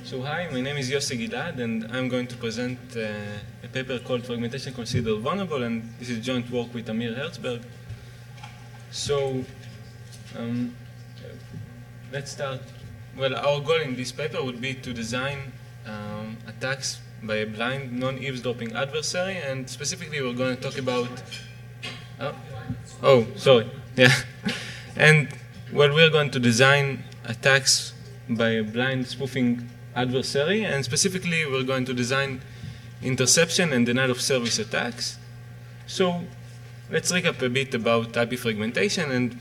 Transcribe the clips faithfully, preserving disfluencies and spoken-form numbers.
So hi, my name is Yossi Gilad, and I'm going to present uh, a paper called Fragmentation Considered Vulnerable, and this is joint work with Amir Herzberg. So um, let's start. Well, our goal in this paper would be to design um, attacks by a blind, non-eavesdropping adversary, and specifically we're going to talk about... Oh, oh sorry. Yeah. And well, we're going to design attacks by a blind spoofing adversary, and specifically we're going to design interception and denial of service attacks. So let's recap a bit about I P fragmentation. And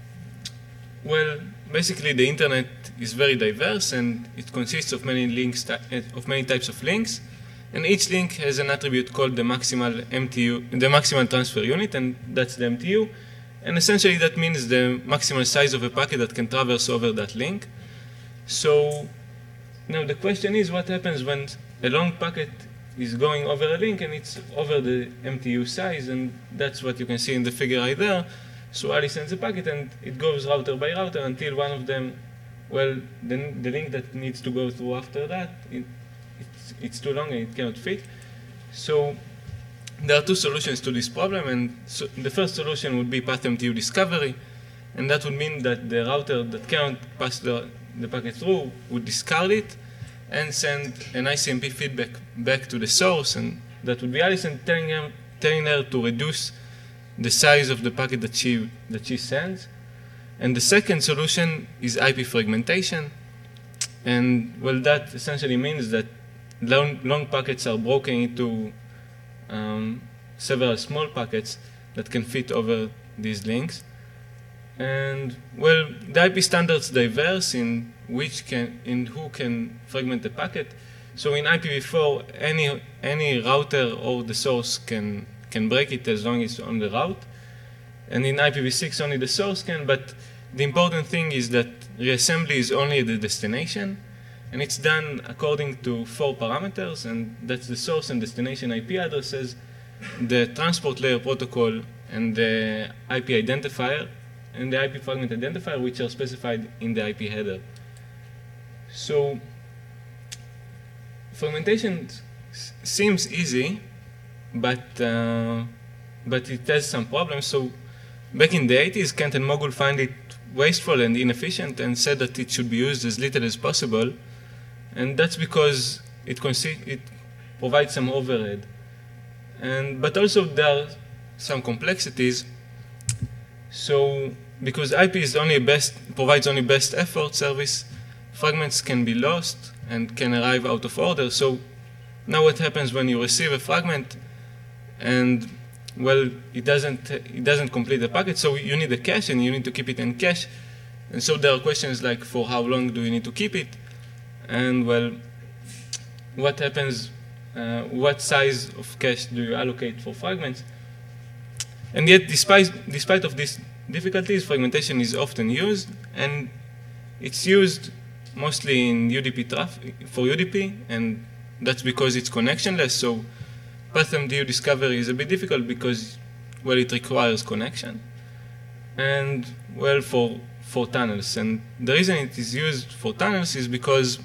well, basically the internet is very diverse, and it consists of many links, of many types of links, and each link has an attribute called the maximal M T U, the maximal transfer unit, and that's the M T U. And essentially that means the maximal size of a packet that can traverse over that link. So now the question is, what happens when a long packet is going over a link and it's over the M T U size? And that's what you can see in the figure right there. So Ali sends a packet and it goes router by router until one of them, well, the, the link that needs to go through after that, it, it's, it's too long and it cannot fit. So there are two solutions to this problem, and so the first solution would be path M T U discovery, and that would mean that the router that cannot pass the, the packet through would discard it and send an I C M P feedback back to the source, and that would be Alison telling her, telling her to reduce the size of the packet that she, that she sends. And the second solution is I P fragmentation, and well, that essentially means that long, long packets are broken into Um, several small packets that can fit over these links. And well, the I P standards diverse in which can, in who can fragment the packet. So in I P v four, any any router or the source can can break it as long as it's on the route. And in I P v six, only the source can. But the important thing is that reassembly is only at the destination, and it's done according to four parameters, and that's the source and destination I P addresses, the transport layer protocol, and the I P identifier, and the I P fragment identifier, which are specified in the I P header. So fragmentation seems easy, but uh, but it has some problems. So back in the eighties, Kent and Mogul found it wasteful and inefficient and said that it should be used as little as possible. And that's because it, it provides some overhead. And, but also there are some complexities. So because I P is only best, provides only best effort service, fragments can be lost and can arrive out of order. So now what happens when you receive a fragment and, well, it doesn't, it doesn't complete the packet, so you need a cache and you need to keep it in cache. And so there are questions like, for how long do you need to keep it? And well, what happens, uh, what size of cache do you allocate for fragments? And yet, despite, despite of these difficulties, fragmentation is often used, and it's used mostly in U D P traffic, for U D P, and that's because it's connectionless. So path M T U discovery is a bit difficult because, well, it requires connection. And well, for, for tunnels. And the reason it is used for tunnels is because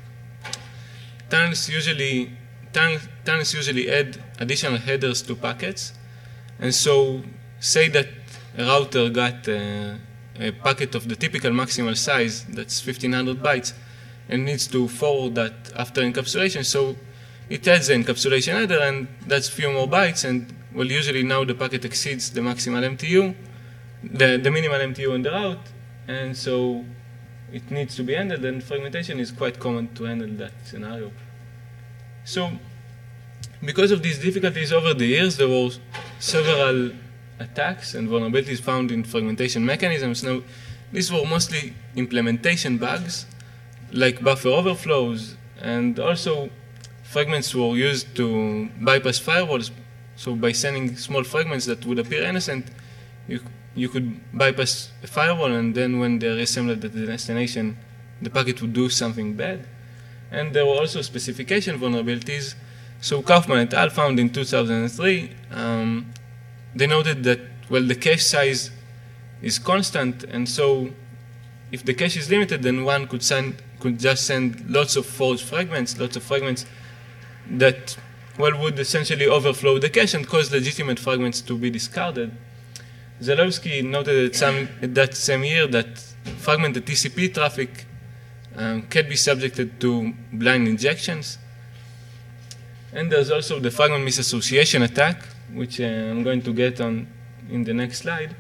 Tunnels usually, tunnel, tunnels usually add additional headers to packets. And so say that a router got uh, a packet of the typical maximal size, that's fifteen hundred bytes, and needs to forward that after encapsulation. So it adds the encapsulation header, and that's few more bytes. And well, usually now the packet exceeds the maximal M T U, the, the minimal M T U on the route, and so it needs to be handled, and fragmentation is quite common to handle that scenario. So because of these difficulties over the years, there were several attacks and vulnerabilities found in fragmentation mechanisms. Now, these were mostly implementation bugs, like buffer overflows, and also fragments were used to bypass firewalls. So by sending small fragments that would appear innocent, you you could bypass a firewall, and then when they're reassembled at the destination, the packet would do something bad. And there were also specification vulnerabilities. So Kaufman et al. Found in two thousand three, um, they noted that, well, the cache size is constant, and so if the cache is limited, then one could send, could just send lots of forged fragments, lots of fragments that, well, would essentially overflow the cache and cause legitimate fragments to be discarded. Zalewski noted at, some, at that same year that fragmented T C P traffic um, can be subjected to blind injections. And there's also the fragment misassociation attack, which uh, I'm going to get on in the next slide.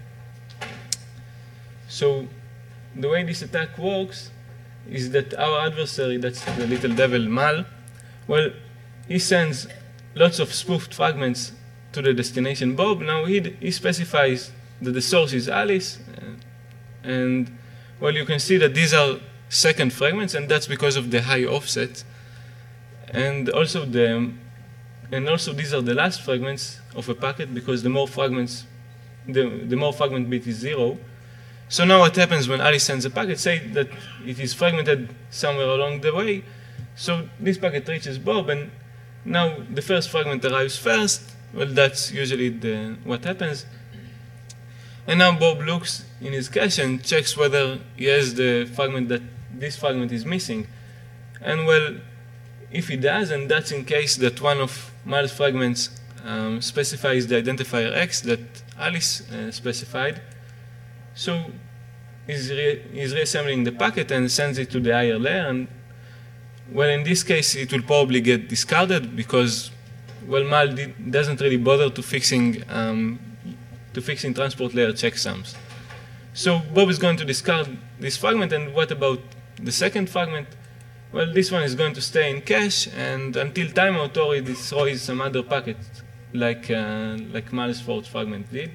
So the way this attack works is that our adversary, that's the little devil Mal, well, he sends lots of spoofed fragments to the destination Bob. Now he, he specifies that the source is Alice, uh, and well, you can see that these are second fragments, and that's because of the high offset. And also the and also these are the last fragments of a packet, because the more fragments, the, the more fragment bit is zero. So now what happens when Alice sends a packet? Say that it is fragmented somewhere along the way. So this packet reaches Bob, and now the first fragment arrives first. Well, that's usually the, what happens. And now Bob looks in his cache and checks whether he has the fragment that this fragment is missing. And well, if he does, and that's in case that one of Mal's fragments um, specifies the identifier X that Alice uh, specified, so he's, re he's reassembling the packet and sends it to the higher layer. And well, in this case, it will probably get discarded because, well, Mal doesn't really bother to fixing um, to fixing transport layer checksums. So Bob is going to discard this fragment, and what about the second fragment? Well, this one is going to stay in cache, and until timeout or it destroys some other packet, like uh, like Mal's forged fragment did.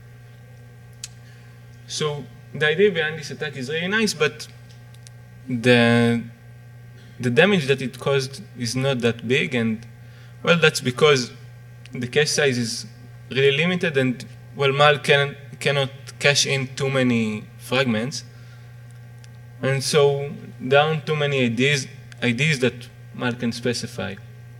So the idea behind this attack is really nice, but the the damage that it caused is not that big, and well, that's because the cache size is really limited, and well, Mal can, cannot cache in too many fragments, and so there aren't too many ideas ideas that Mal can specify.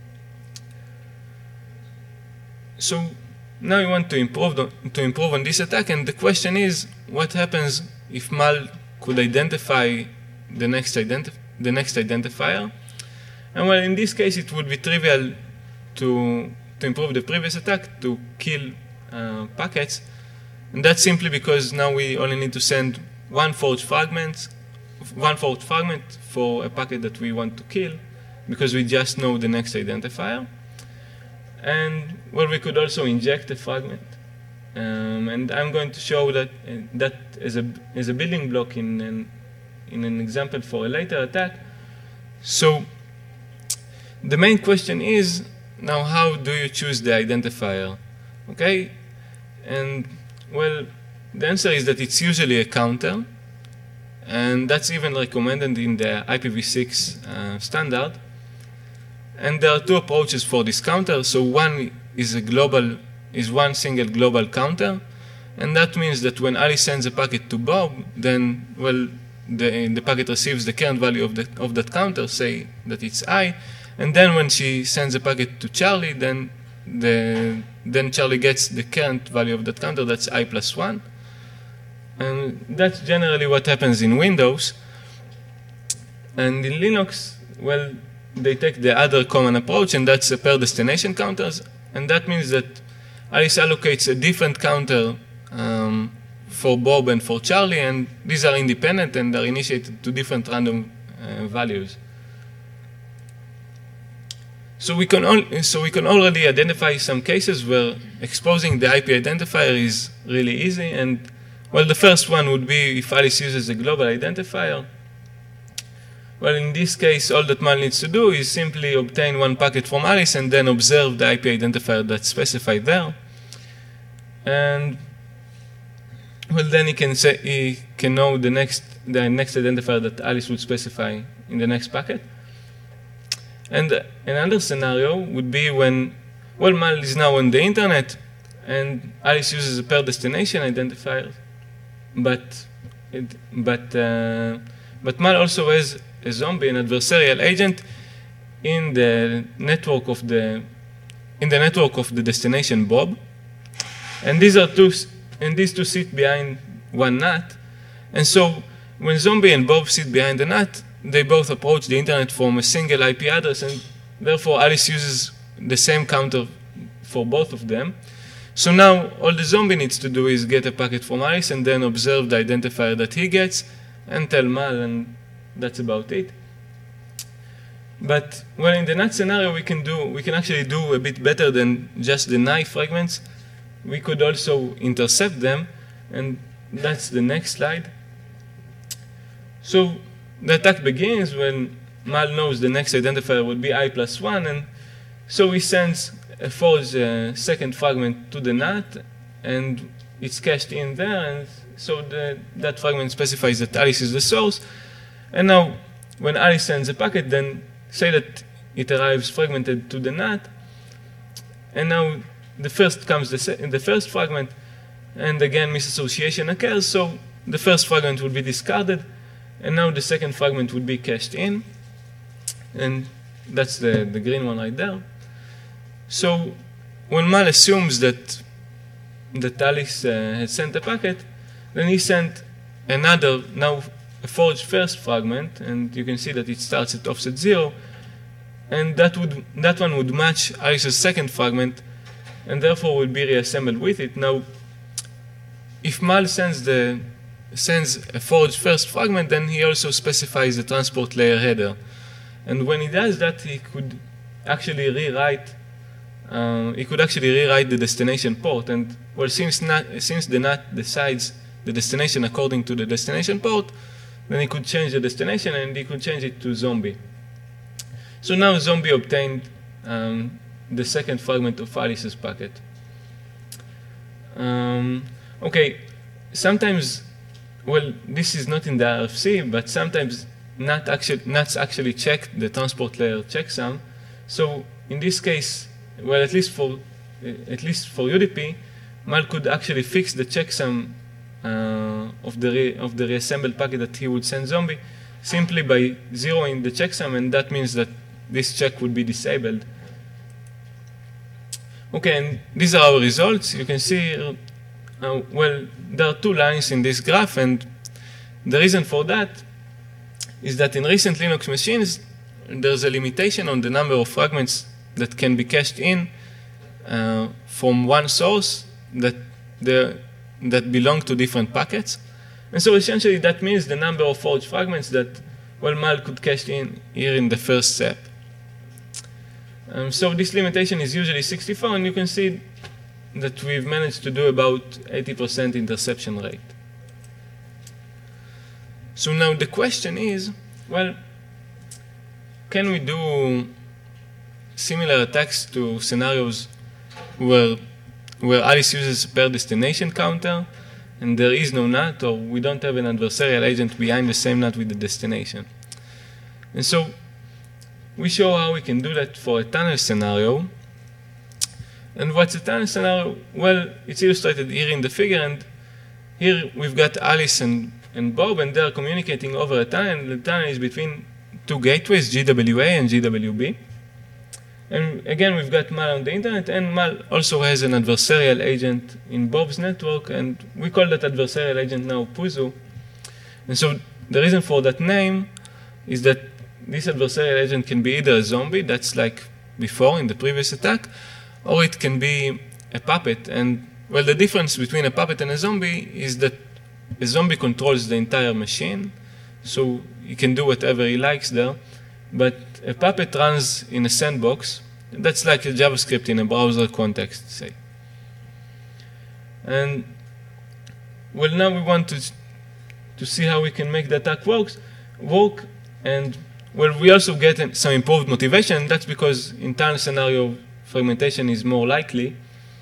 So now we want to improve the, to improve on this attack, and the question is, what happens if Mal could identify the next identif the next identifier? And well, in this case, it would be trivial to to improve the previous attack to kill uh, packets, and that's simply because now we only need to send one forged fragment, one forged fragment for a packet that we want to kill, because we just know the next identifier. And well, we could also inject a fragment, um, and I'm going to show that uh, that as a as a building block in an in an example for a later attack. So the main question is now, how do you choose the identifier? Okay, and well, the answer is that it's usually a counter, and that's even recommended in the I P v six uh, standard. And there are two approaches for this counter. So one is a global, is one single global counter, and that means that when Alice sends a packet to Bob, then well, the the packet receives the current value of the of that counter, say that it's I, and then when she sends a packet to Charlie, then the then Charlie gets the current value of that counter, that's I plus one, and that's generally what happens in Windows. And in Linux, well, they take the other common approach, and that's a pair destination counters, and that means that Alice allocates a different counter um, for Bob and for Charlie, and these are independent and are initiated to different random uh, values. So we can al so we can already identify some cases where exposing the I P identifier is really easy, and well, the first one would be if Alice uses a global identifier. Well, in this case, all that Mal needs to do is simply obtain one packet from Alice and then observe the I P identifier that's specified there. And well, then he can say he can know the next the next identifier that Alice would specify in the next packet. And another scenario would be when, well, Mal is now on the internet and Alice uses a pair destination identifier, but it, but uh, but Mal also has a zombie, an adversarial agent, in the network of the in the network of the destination Bob, and these are two and these two sit behind one N A T, and so when zombie and Bob sit behind the N A T, they both approach the internet from a single I P address, and therefore Alice uses the same counter for both of them. So now all the zombie needs to do is get a packet from Alice and then observe the identifier that he gets and tell Mal, and that's about it. But well, in the N A T scenario, we can do we can actually do a bit better than just deny fragments. We could also intercept them, and that's the next slide. So the attack begins when Mal knows the next identifier would be I plus one, and so he sends a forged uh, second fragment to the N A T, and it's cached in there, and so the, that fragment specifies that Alice is the source. And now, when Alice sends a packet, then say that it arrives fragmented to the N A T, and now the first comes the, the first fragment, and again misassociation occurs, so the first fragment will be discarded, and now the second fragment would be cached in, and that's the, the green one right there. So when Mal assumes that, that Alice uh, has sent a packet, then he sent another, now a forged first fragment, and you can see that it starts at offset zero, and that would that one would match Alice's second fragment, and therefore will be reassembled with it. Now, if Mal sends the sends a forged first fragment, then he also specifies the transport layer header, and when he does that, he could actually rewrite uh, he could actually rewrite the destination port. And well, since not, since the N A T decides the destination according to the destination port, then he could change the destination and he could change it to zombie. So now zombie obtained um, the second fragment of Alice's packet. Um, okay, sometimes, well, this is not in the R F C, but sometimes N A T actually, N A Ts actually check the transport layer checksum. So in this case, well, at least for at least for U D P, Mal could actually fix the checksum uh, of the re of the reassembled packet that he would send zombie simply by zeroing the checksum, and that means that this check would be disabled. Okay, and these are our results. You can see, uh, well, there are two lines in this graph, and the reason for that is that in recent Linux machines, there's a limitation on the number of fragments that can be cached in uh, from one source that, that belong to different packets. And so essentially that means the number of forged fragments that, well, Mal could cache in here in the first step. Um, so this limitation is usually sixty-four, and you can see that we've managed to do about eighty percent interception rate. So now the question is, well, can we do similar attacks to scenarios where, where Alice uses per destination counter and there is no N A T, or we don't have an adversarial agent behind the same N A T with the destination? And so we show how we can do that for a tunnel scenario. And what's a tunnel scenario? Well, it's illustrated here in the figure, and here we've got Alice and, and Bob, and they're communicating over a tunnel, and the tunnel is between two gateways, G W A and G W B. And again, we've got Mal on the internet, and Mal also has an adversarial agent in Bob's network, and we call that adversarial agent now Puzu. And so the reason for that name is that this adversarial agent can be either a zombie, that's like before in the previous attack, or it can be a puppet. And well, the difference between a puppet and a zombie is that a zombie controls the entire machine, so he can do whatever he likes there. But a puppet runs in a sandbox. That's like a JavaScript in a browser context, say. And well, now we want to to see how we can make the attack works, work. And well, we also get some improved motivation. That's because in tunnel scenario, fragmentation is more likely.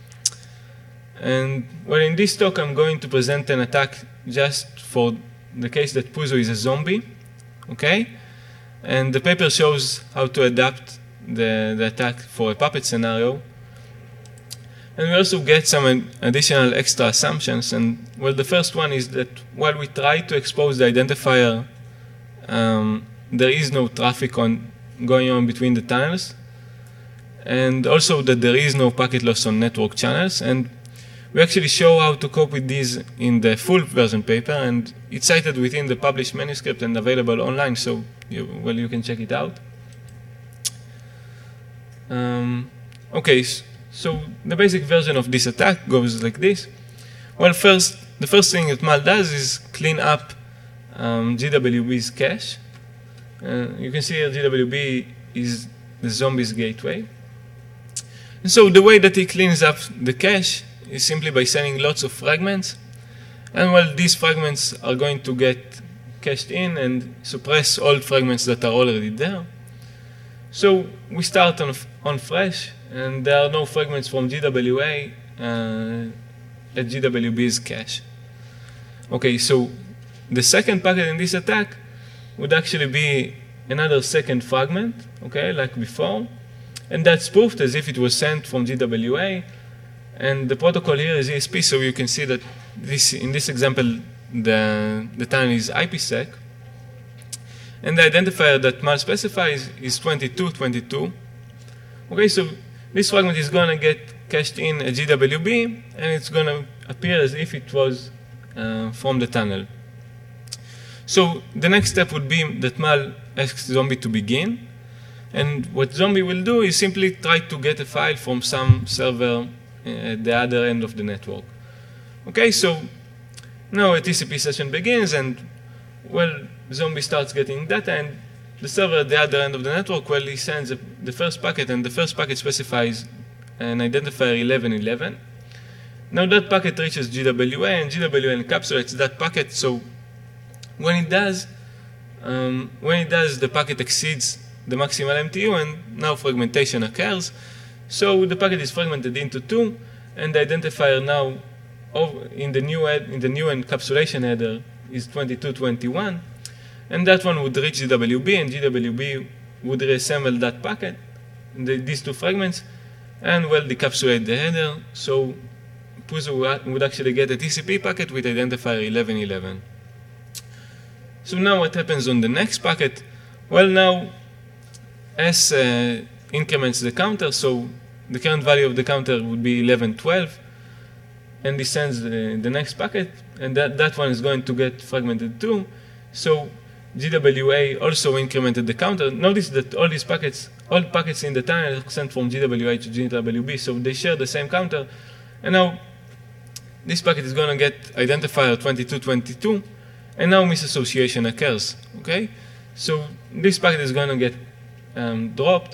And well, in this talk, I'm going to present an attack just for the case that Puzu is a zombie, okay? And the paper shows how to adapt the, the attack for a puppet scenario. And we also get some additional extra assumptions. And well, the first one is that while we try to expose the identifier, um, there is no traffic on going on between the tunnels, and also that there is no packet loss on network channels. And we actually show how to cope with these in the full version paper, and it's cited within the published manuscript and available online, so you, well, you can check it out. Um, okay, so the basic version of this attack goes like this. Well, first, the first thing that Mal does is clean up um, G W B's cache. Uh, you can see here G W B is the zombie's gateway. And so the way that he cleans up the cache is simply by sending lots of fragments. And well, these fragments are going to get cached in and suppress all fragments that are already there. So we start on, on fresh, and there are no fragments from G W A uh, at G W B's cache. Okay, so the second packet in this attack would actually be another second fragment, okay, like before. And that's spoofed as if it was sent from G W A. And the protocol here is E S P, so you can see that this, in this example, the, the tunnel is IPsec. And the identifier that Mal specifies is twenty-two twenty-two. Okay, so this fragment is going to get cached in at G W B, and it's going to appear as if it was uh, from the tunnel. So the next step would be that Mal asks Zombie to begin. And what Zombie will do is simply try to get a file from some server at the other end of the network. Okay, so now a T C P session begins, and well, Zombie starts getting data, and the server at the other end of the network, well, he sends a, the first packet, and the first packet specifies an identifier eleven eleven. Now that packet reaches G W A, and G W A encapsulates that packet, so when it does, um, when it does, the packet exceeds the maximal M T U, and now fragmentation occurs. So the packet is fragmented into two, and the identifier now of, in the new head, in the new encapsulation header is twenty-two twenty-one, and that one would reach G W B, and G W B would reassemble that packet, the, these two fragments, and well, decapsulate the header. So Puzo would actually get a T C P packet with identifier eleven eleven. So now what happens on the next packet? Well, now S uh, increments the counter, so the current value of the counter would be eleven twelve, and he sends the, the next packet, and that, that one is going to get fragmented too. So G W A also incremented the counter. Notice that all these packets, all packets in the tunnel are sent from G W A to G W B, so they share the same counter. And now this packet is going to get identifier twenty-two twenty-two, and now misassociation occurs. Okay, so this packet is going to get um, dropped,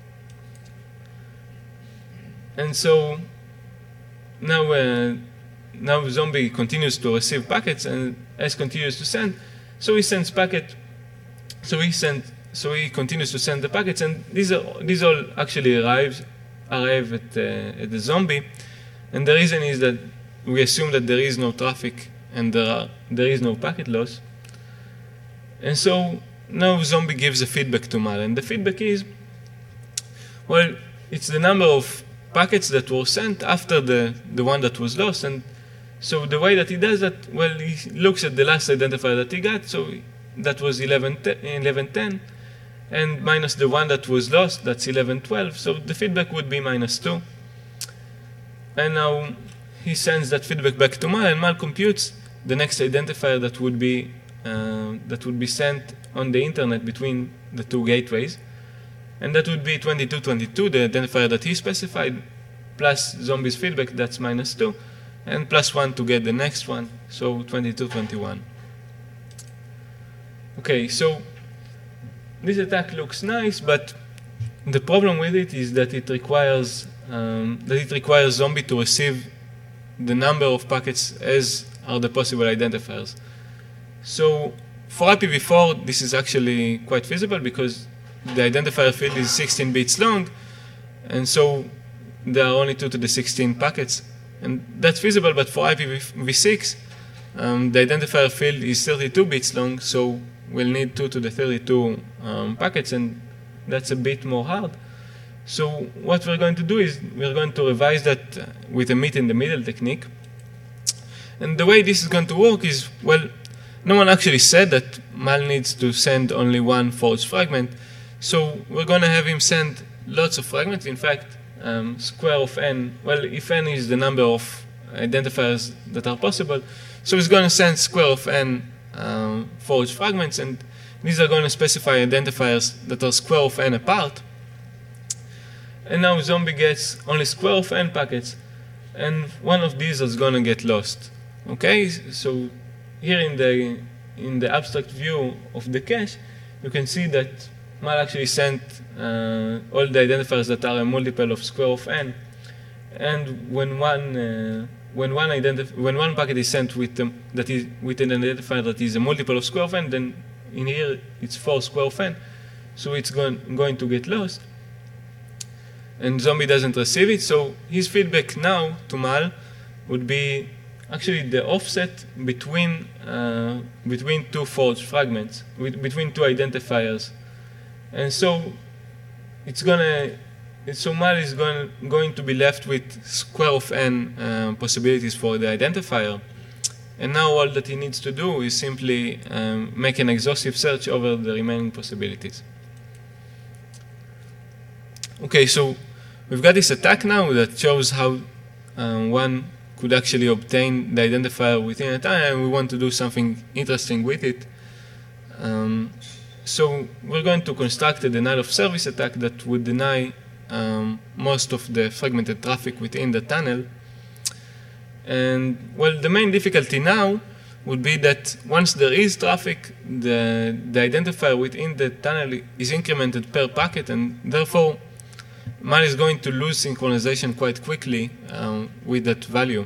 and so now uh, now Zombie continues to receive packets, and S continues to send. So he sends packet. So he sent. So he continues to send the packets, and these are these all actually arrive arrive at uh, at the Zombie, and the reason is that we assume that there is no traffic and there are, there is no packet loss. And so now Zombie gives a feedback to Mal, and the feedback is, well, it's the number of packets that were sent after the the one that was lost. And so the way that he does that, well, he looks at the last identifier that he got, so that was eleven ten, and minus the one that was lost, that's eleven twelve, so the feedback would be minus two. And now he sends that feedback back to Mal, and Mal computes the next identifier that would be uh, that would be sent on the internet between the two gateways, and that would be twenty-two twenty-two, the identifier that he specified, plus Zombie's feedback, that's minus two, and plus one to get the next one, so twenty-two twenty-one. Okay, so this attack looks nice, but the problem with it is that it requires um, that it requires Zombie to receive the number of packets as are the possible identifiers. So for I P v four, this is actually quite feasible because the identifier field is sixteen bits long, and so there are only two to the sixteen packets, and that's feasible. But for I P v six, um, the identifier field is thirty-two bits long, so we'll need two to the thirty-two um, packets, and that's a bit more hard. So what we're going to do is we're going to revise that uh, with a meet-in-the-middle technique. And the way this is going to work is, well, no one actually said that Mal needs to send only one forged fragment. So we're going to have him send lots of fragments. In fact, um, square of n, well, if n is the number of identifiers that are possible. So it's going to send square of n um, forged fragments, and these are going to specify identifiers that are square of n apart. And now Zombie gets only square of n packets, and one of these is going to get lost. Okay, so here in the in the abstract view of the cache, you can see that Mal actually sent uh, all the identifiers that are a multiple of square of n, and when one uh, when one identif when one packet is sent with um, that is with an identifier that is a multiple of square of n, then in here it's four square of n, so it's going going to get lost. And Zombie doesn't receive it, so his feedback now to Mal would be actually the offset between uh, between two forged fragments, with, between two identifiers, and so it's gonna so Mal is going going to be left with square of n uh, possibilities for the identifier, and now all that he needs to do is simply um, make an exhaustive search over the remaining possibilities. Okay, so we've got this attack now that shows how um, one could actually obtain the identifier within a time, and we want to do something interesting with it. Um, so we're going to construct a denial of service attack that would deny um, most of the fragmented traffic within the tunnel. And well, the main difficulty now would be that once there is traffic, the, the identifier within the tunnel is incremented per packet, and therefore Mal is going to lose synchronization quite quickly um, with that value.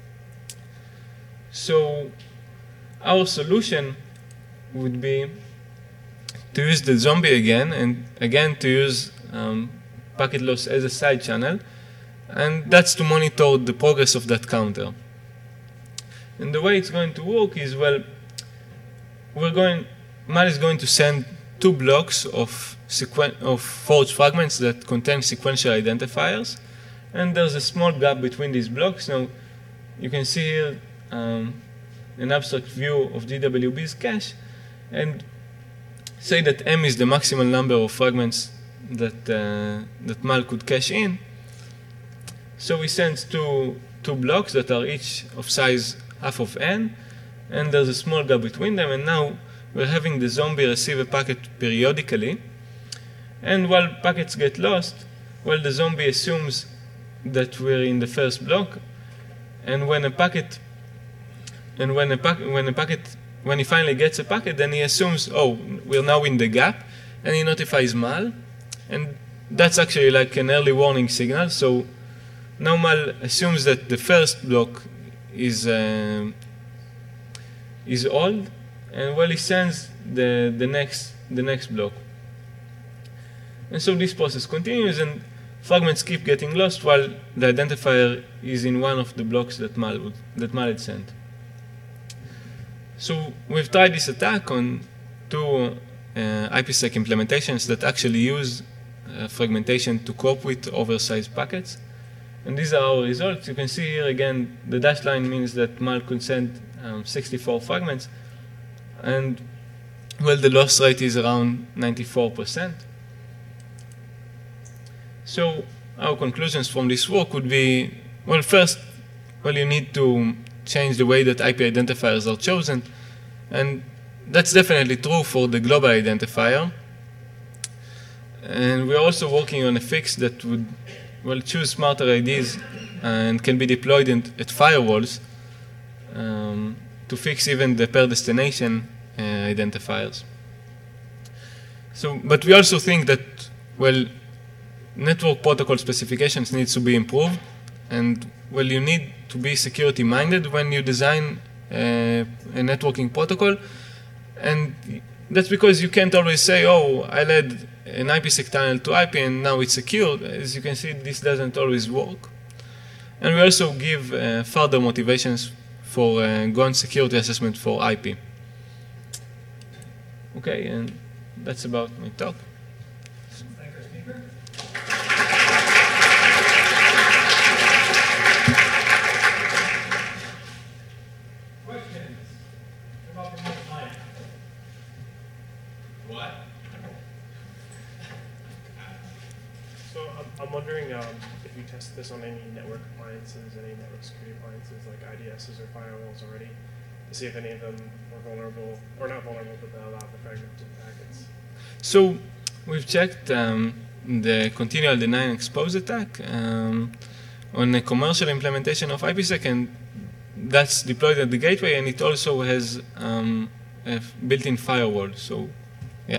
So our solution would be to use the Zombie again, and again to use um, packet loss as a side channel, and that's to monitor the progress of that counter. And the way it's going to work is, well, we're going, Mal is going to send two blocks of of forged fragments that contain sequential identifiers, and there's a small gap between these blocks. Now you can see here um, an abstract view of D W B's cache, and say that M is the maximal number of fragments that uh, that Mal could cache in. So he sends two two blocks that are each of size half of n, and there's a small gap between them, and now we're having the Zombie receive a packet periodically. And while packets get lost, well, the Zombie assumes that we're in the first block, and when a packet, and when a packet, when a packet, when he finally gets a packet, then he assumes, oh, we're now in the gap, and he notifies Mal, and that's actually like an early warning signal. So now Mal assumes that the first block is uh, is old, and well, he sends the the next the next block. And so this process continues, and fragments keep getting lost while the identifier is in one of the blocks that Mal, would, that Mal had sent. So we've tried this attack on two uh, IPsec implementations that actually use uh, fragmentation to cope with oversized packets. And these are our results. You can see here again, the dashed line means that Mal could send um, sixty-four fragments, and well, the loss rate is around ninety-four percent. So our conclusions from this work would be, well, first, well, you need to change the way that I P identifiers are chosen, and that's definitely true for the global identifier. And we're also working on a fix that would, well, choose smarter I Ds and can be deployed in, at firewalls um, to fix even the per destination uh, identifiers. So, but we also think that, well, network protocol specifications needs to be improved, and well, you need to be security minded when you design uh, a networking protocol, and that's because you can't always say, oh, I led an IPsec tunnel to I P and now it's secured. As you can see, this doesn't always work. And we also give uh, further motivations for uh, G O N security assessment for I P. Okay, and that's about my talk. I'm wondering um, if you tested this on any network appliances, any network security appliances like I D Ss or firewalls already, to see if any of them were vulnerable, or not vulnerable, but that allowed the fragmented packets. So we've checked um, the continual deny and expose attack um, on a commercial implementation of IPsec, and that's deployed at the gateway, and it also has um, a built-in firewall. So, yeah.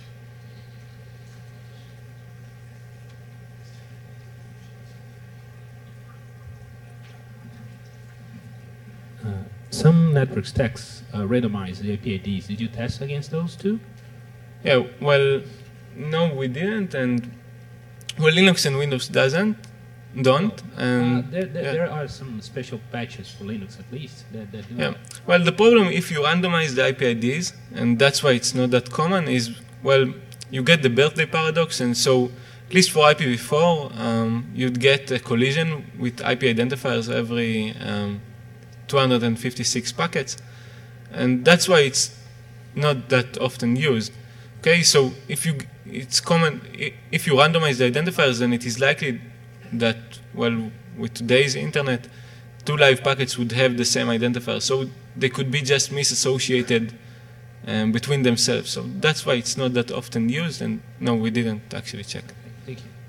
Uh, some network stacks uh, randomize the A P I Ds. Did you test against those too? Yeah, well, no, we didn't, and well, Linux and Windows doesn't, don't. And Uh, there, there, yeah. there are some special patches for Linux, at least, that, that do Yeah. that. Well, the problem if you randomize the I P I Ds, and that's why it's not that common, is well, you get the birthday paradox, and so at least for I P v four, um, you'd get a collision with I P identifiers every um, two hundred fifty-six packets, and that's why it's not that often used. Okay, so if you it's common if you randomize the identifiers, then it is likely that well, with today's internet, two live packets would have the same identifier, so they could be just misassociated um, between themselves. So that's why it's not that often used, and no, we didn't actually check. Thank you.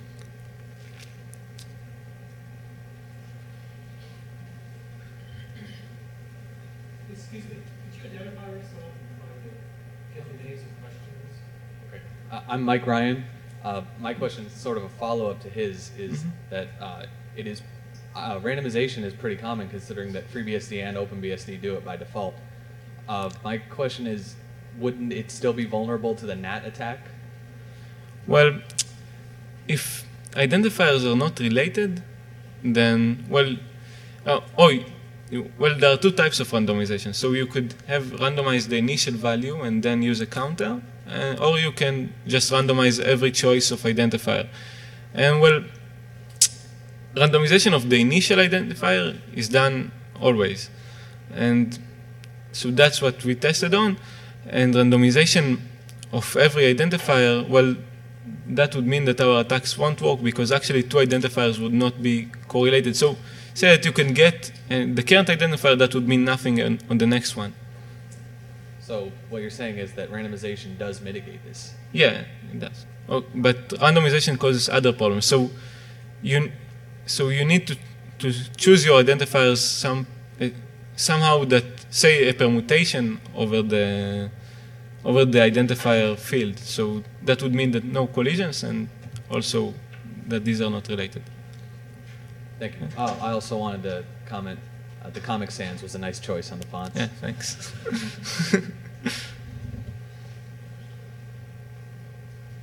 Excuse me, could you identify yourself and get the names of questions? Okay. Uh, I'm Mike Ryan. Uh, my question is sort of a follow-up to his, is Mhm. that uh, it is, uh, randomization is pretty common considering that FreeBSD and OpenBSD do it by default. Uh, my question is, wouldn't it still be vulnerable to the N A T attack? Well, if identifiers are not related, then well, uh, oh, you- well, there are two types of randomization. So you could have randomized the initial value and then use a counter, uh, or you can just randomize every choice of identifier. And well, randomization of the initial identifier is done always, and so that's what we tested on. And randomization of every identifier, well, that would mean that our attacks won't work because actually two identifiers would not be correlated. So say that you can get uh, the current identifier, that would mean nothing on, on the next one. So what you're saying is that randomization does mitigate this. Yeah, it does. Oh, but randomization causes other problems. So you so you need to to choose your identifiers some uh, somehow that say a permutation over the over the identifier field. So that would mean that no collisions, and also that these are not related. Thank you. Oh, I also wanted to comment, uh, the Comic Sans was a nice choice on the fonts. Yeah, thanks.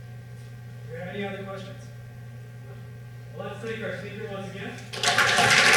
Do we have any other questions? Well, let's thank our speaker once again.